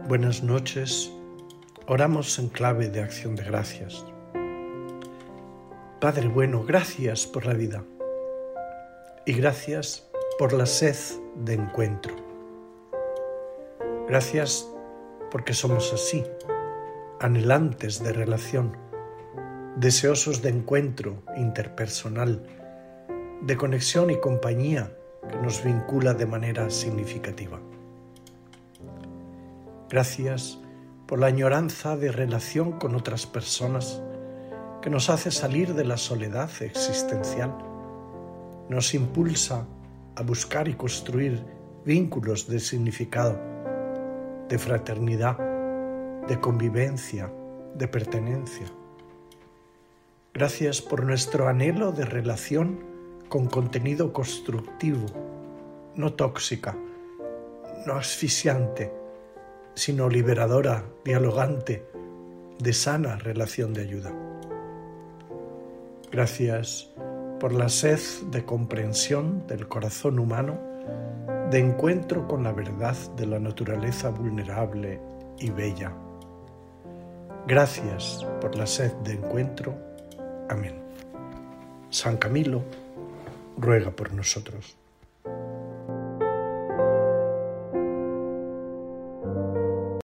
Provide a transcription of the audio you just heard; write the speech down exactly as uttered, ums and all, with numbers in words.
Buenas noches, oramos en clave de acción de gracias. Padre bueno, gracias por la vida y gracias por la sed de encuentro. Gracias porque somos así, anhelantes de relación, deseosos de encuentro interpersonal, de conexión y compañía que nos vincula de manera significativa. Gracias por la añoranza de relación con otras personas que nos hace salir de la soledad existencial, nos impulsa a buscar y construir vínculos de significado, de fraternidad, de convivencia, de pertenencia. Gracias por nuestro anhelo de relación con contenido constructivo, no tóxica, no asfixiante, sino liberadora, dialogante, de sana relación de ayuda. Gracias por la sed de comprensión del corazón humano, de encuentro con la verdad de la naturaleza vulnerable y bella. Gracias por la sed de encuentro. Amén. San Camilo ruega por nosotros.